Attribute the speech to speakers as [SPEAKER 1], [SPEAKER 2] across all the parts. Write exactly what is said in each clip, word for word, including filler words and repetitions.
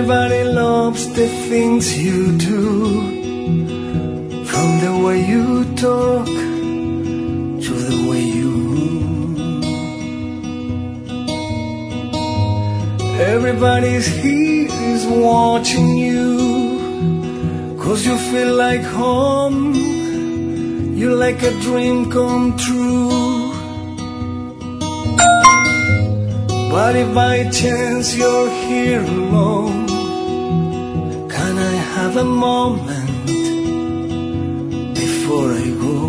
[SPEAKER 1] Everybody loves the things you do, from the way you talk to the way you move. Everybody's here is watching you, 'cause you feel like home. You're like a dream come true. But if by chance you're here alone, can I have a moment before I go?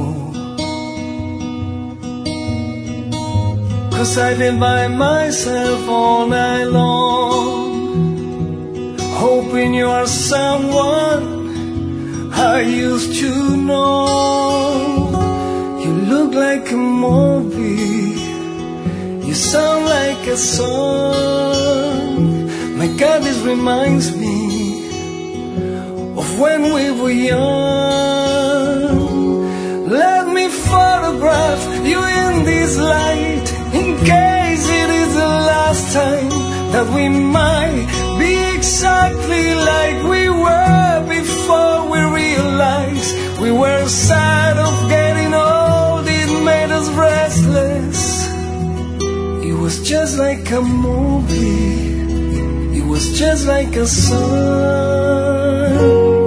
[SPEAKER 1] 'Cause I've been by myself all night long, hoping you are someone I used to know. You look like a movie, you sound like a song. My God, this reminds me of when we were young. Let me photograph you in this light, in case it is the last time that we might be exactly like we were before we realized we were sad of getting old. It made us restless. It was just like a movie, it was just like a song.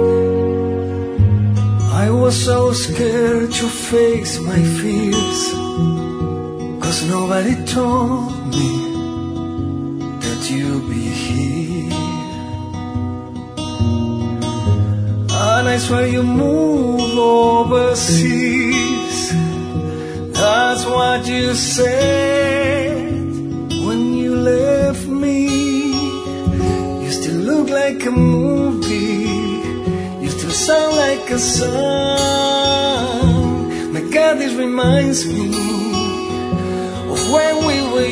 [SPEAKER 1] I was so scared to face my fears, 'cause nobody told me that you'd be here. And I swear you move overseas, that's what you said when you left me. You still look like a movie, you still sound like a song. My God, this reminds me of when we were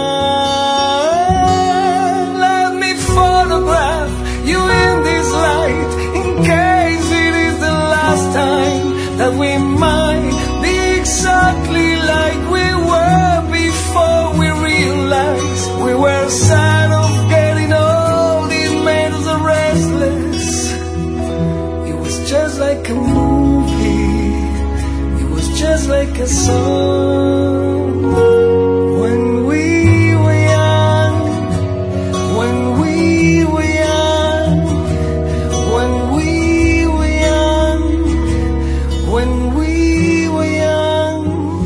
[SPEAKER 1] young. Let me photograph you in this light, in case it is the last time that we might be exactly like we were before we realized we were sad of getting old. It made us restless. It was just like a movie, it was just like a song. When we were young, when we were young, when we were young, when we were young.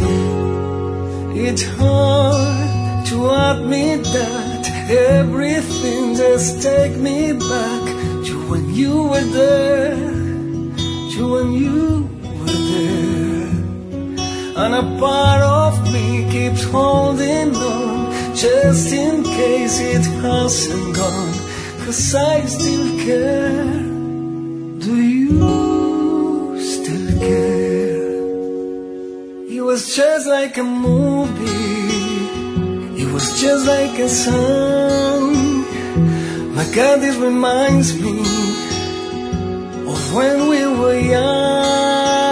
[SPEAKER 1] It's hard to admit that everything just take me back to when you were there, to when you were there. And a part of me keeps holding on, just in case it hasn't gone, 'cause I still care. Do you still care? It was just like a movie, it was just like a song. My God, this reminds me of when we were young.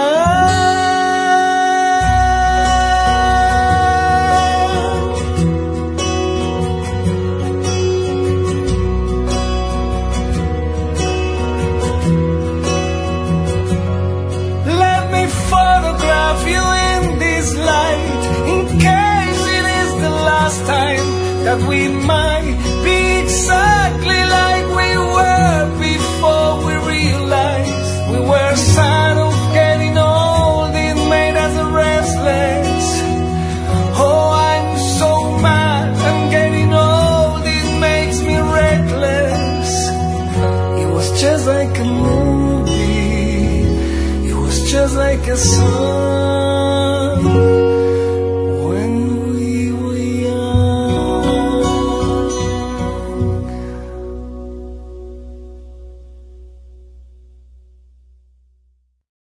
[SPEAKER 1] Let me photograph you in this light, in case it is the last time that we might be exactly like we were before we realized we were sad of getting old. It made us restless. Oh, I'm so mad, I'm getting old. It makes me reckless. It was just like a movie, it was just like a song.